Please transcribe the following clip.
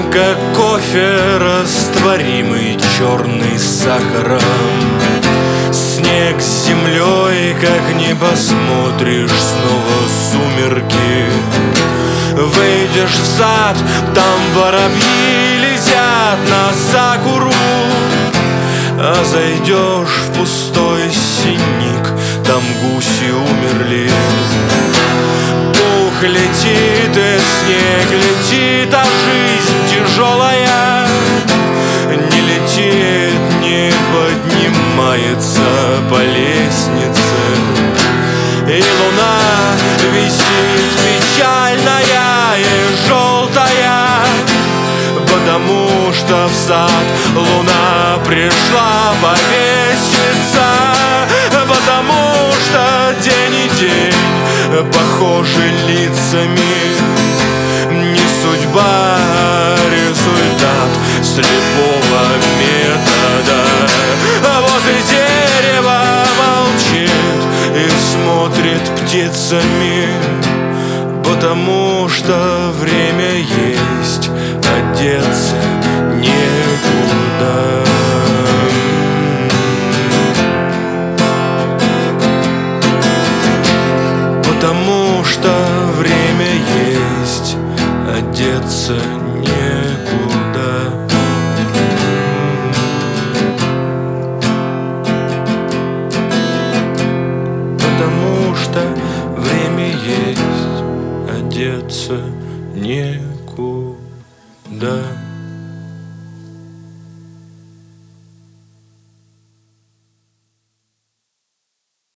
как кофе, растворимый черный сахаром. Снег с землей, как не посмотришь, снова сумерки. Выйдешь в сад, там воробьи летят на сакуру. А зайдешь в пустой синик, там гуси умерли. Пух летит и снег летит, а жизнь тяжелая не летит, не поднимается по лестнице. И луна висит печальная и желтая, потому что в сад луна пришла повеситься. Потому что день и день похожи лицами. Не судьба, а результат слепого метода. А вот и дерево молчит и смотрит птицами, потому что время есть, одеться некуда. Потому что время есть, одеться некуда. Потому что время есть, одеться некуда.